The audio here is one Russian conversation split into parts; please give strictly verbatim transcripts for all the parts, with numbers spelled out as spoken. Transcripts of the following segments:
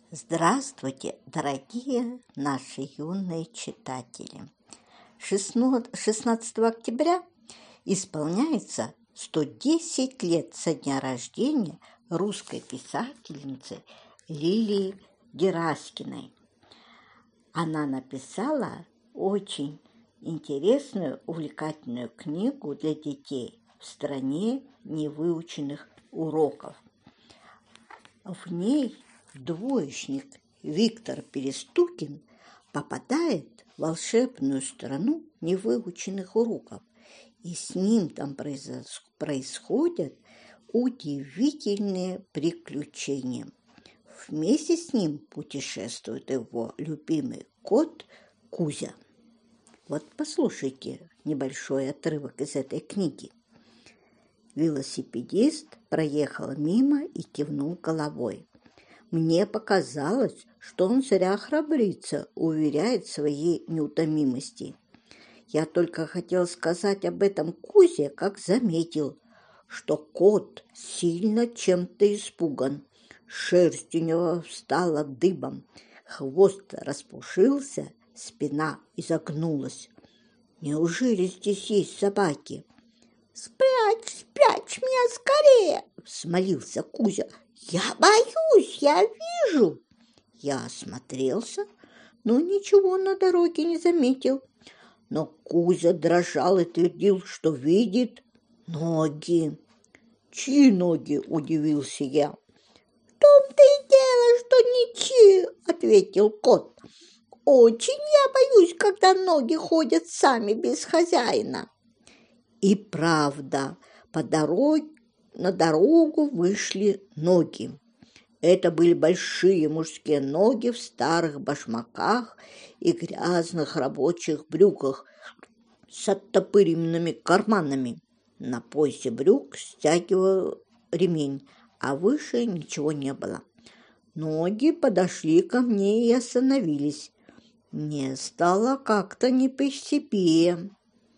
Здравствуйте, дорогие наши юные читатели! шестнадцатого октября исполняется сто десять лет со дня рождения русской писательницы Лилии Гераськиной. Она написала очень интересную, увлекательную книгу для детей «В стране невыученных уроков». В ней двоечник Виктор Перестукин попадает в волшебную страну невыученных уроков, и с ним там происходят удивительные приключения. Вместе с ним путешествует его любимый кот Кузя. Вот послушайте небольшой отрывок из этой книги. Велосипедист проехал мимо и кивнул головой. Мне показалось, что он зря храбрится, уверяет своей неутомимости. Я только хотел сказать об этом Кузе, как заметил, что кот сильно чем-то испуган. Шерсть у него встала дыбом, хвост распушился, спина изогнулась. Неужели здесь есть собаки? «Спрячь, спрячь меня скорее!» — взмолился Кузя. «Я боюсь, я вижу!» Я осмотрелся, но ничего на дороге не заметил. Но Кузя дрожал и твердил, что видит ноги. «Чьи ноги?» — удивился я. «В том-то и дело, что ничьи!» — ответил кот. «Очень я боюсь, когда ноги ходят сами без хозяина». И правда, по дороге, на дорогу вышли ноги. Это были большие мужские ноги в старых башмаках и грязных рабочих брюках с оттопыренными карманами. На поясе брюк стягивал ремень, а выше ничего не было. Ноги подошли ко мне и остановились. Мне стало как-то не по себе.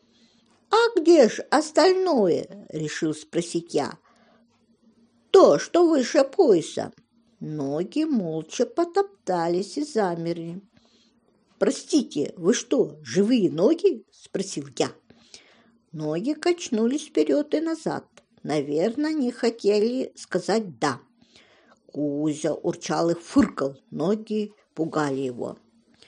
«А где ж остальное?» — решил спросить я. «То, что выше пояса». Ноги молча потоптались и замерли. «Простите, вы что, живые ноги?» — спросил я. Ноги качнулись вперед и назад. Наверное, не хотели сказать «да». Кузя урчал и фыркал, ноги пугали его.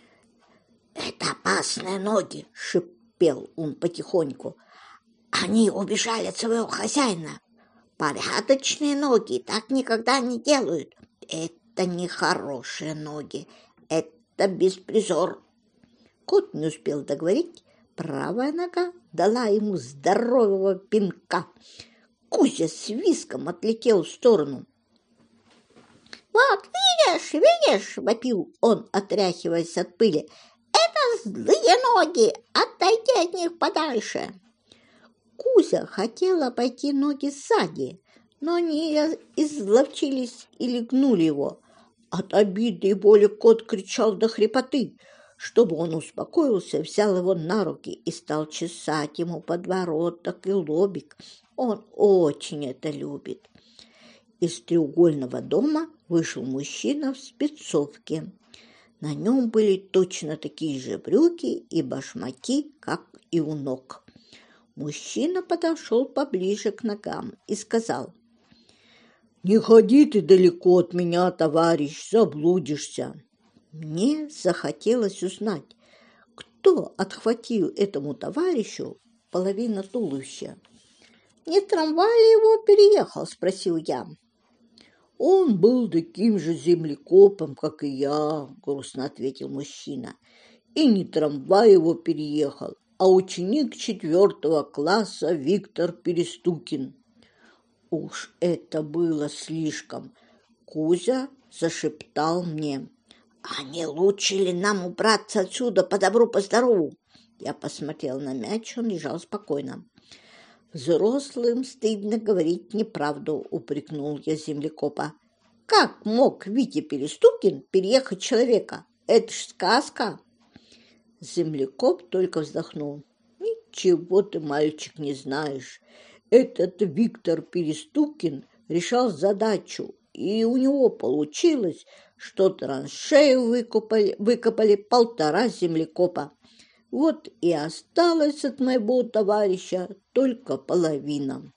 «Это опасные ноги!» — шипел он потихоньку. «Они убежали от своего хозяина. Порядочные ноги так никогда не делают. Это не хорошие ноги, это беспризор». Кот не успел договорить. Правая нога дала ему здорового пинка. Кузя с визгом отлетел в сторону. «Вот видишь, видишь!» — вопил он, отряхиваясь от пыли. «Это злые ноги! Отойди от них подальше!» Кузя хотел обойти ноги сзади, но они изловчились и легнули его. От обиды и боли кот кричал до хрипоты. Чтобы он успокоился, взял его на руки и стал чесать ему подбородок и лобик. Он очень это любит. Из треугольного дома вышел мужчина в спецовке. На нем были точно такие же брюки и башмаки, как и у ног. Мужчина подошел поближе к ногам и сказал: «Не ходи ты далеко от меня, товарищ, заблудишься». Мне захотелось узнать, кто отхватил этому товарищу половину туловища. «Не трамвай ли его переехал?» – спросил я. «Он был таким же землекопом, как и я», – грустно ответил мужчина. «И не трамвай его переехал, а ученик четвертого класса Виктор Перестукин». Уж это было слишком. Кузя зашептал мне: «А не лучше ли нам убраться отсюда по добру, по здорову?» Я посмотрел на мяч, он лежал спокойно. «Взрослым стыдно говорить неправду», — упрекнул я землекопа. «Как мог Витя Перестукин переехать человека? Это ж сказка!» Землекоп только вздохнул. «Ничего ты, мальчик, не знаешь. Этот Виктор Перестукин решал задачу и у него получилось, что траншею выкопали, выкопали полтора землекопа. Вот и осталось от моего товарища только половина.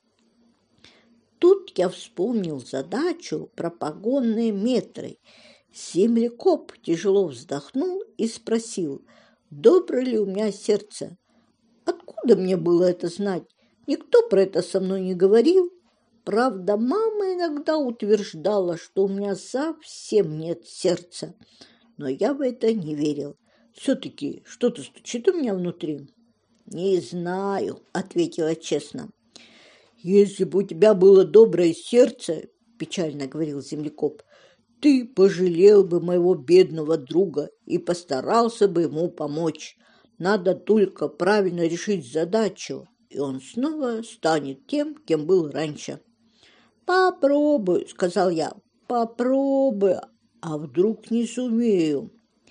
Тут я вспомнил задачу про погонные метры. Землекоп тяжело вздохнул и спросил, доброе ли у меня сердце. Откуда мне было это знать? Никто про это со мной не говорил. Правда, мама иногда утверждала, что у меня совсем нет сердца, но я в это не верил. Все-таки что-то стучит у меня внутри. «Не знаю», — ответила честно. «Если бы у тебя было доброе сердце, — печально говорил землекоп, — ты пожалел бы моего бедного друга и постарался бы ему помочь. Надо только правильно решить задачу, и он снова станет тем, кем был раньше». «Попробую», — сказал я, — «попробую, а вдруг не сумею».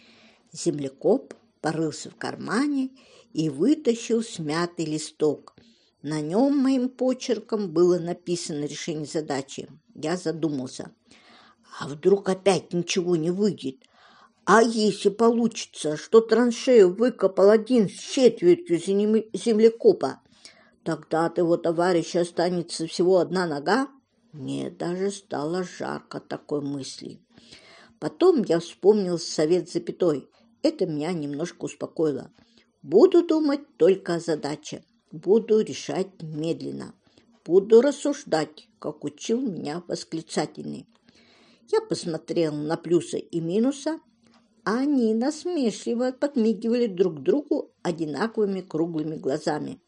Землекоп порылся в кармане и вытащил смятый листок. На нем моим почерком было написано решение задачи. Я задумался. А вдруг опять ничего не выйдет? А если получится, что траншею выкопал один с четвертью землекопа, тогда от его товарища останется всего одна нога? Мне даже стало жарко от такой мысли. Потом я вспомнил совет запятой. Это меня немножко успокоило. Буду думать только о задаче. Буду решать медленно. Буду рассуждать, как учил меня восклицательный. Я посмотрел на плюсы и минусы. Они насмешливо подмигивали друг другу одинаковыми круглыми глазами.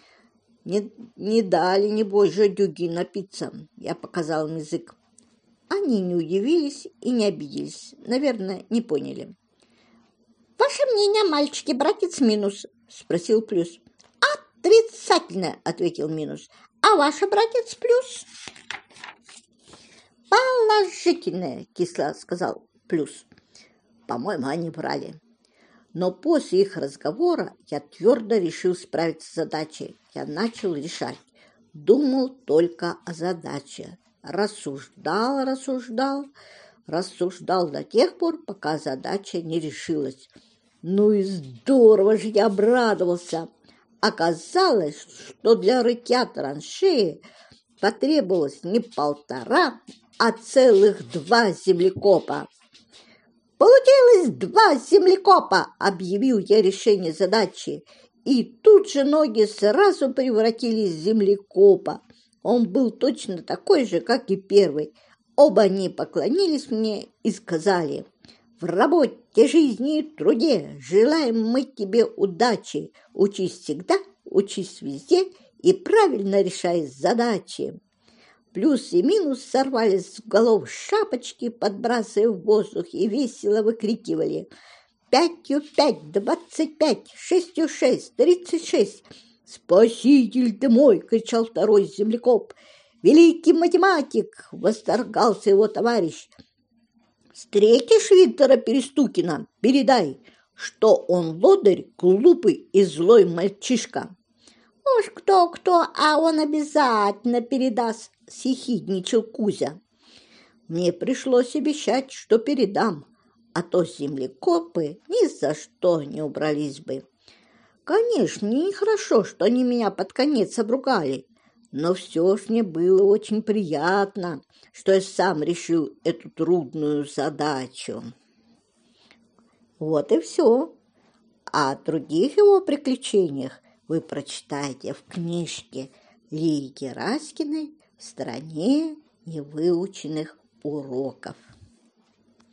Не, не дали, небось, жадюги напиться. Я показал им язык. Они не удивились и не обиделись. Наверное, не поняли. «Ваше мнение, мальчики, братец минус?» – спросил плюс. «Отрицательное», – ответил минус. «А ваше, братец, плюс?» «Положительное», – кисло сказал плюс. По-моему, они врали. Но после их разговора я твердо решил справиться с задачей. Я начал решать. Думал только о задаче. Рассуждал, рассуждал, рассуждал до тех пор, пока задача не решилась. Ну и здорово же я обрадовался. Оказалось, что для рытья траншеи потребовалось не полтора, а целых два землекопа. «Получилось два землекопа!» – объявил я решение задачи. И тут же ноги сразу превратились в землекопа. Он был точно такой же, как и первый. Оба они поклонились мне и сказали: «В работе, жизни и труде желаем мы тебе удачи. Учись всегда, учись везде и правильно решай задачи». Плюс и минус сорвали с голов шапочки, подбрасывая в воздух, и весело выкрикивали: «Пятью пять, двадцать пять, шестью шесть, тридцать шесть!» «Спаситель ты мой!» – кричал второй землекоп. «Великий математик!» – восторгался его товарищ. «Встретишь Виктора Перестукина, передай, что он лодырь, глупый и злой мальчишка». «Уж кто-кто, а он обязательно передаст», – съехидничал Кузя. Мне пришлось обещать, что передам, а то землекопы ни за что не убрались бы. Конечно, нехорошо, что они меня под конец обругали, но все ж мне было очень приятно, что я сам решил эту трудную задачу. Вот и все. А о других его приключениях вы прочитаете в книжке Лии Гераськиной «В стране невыученных уроков».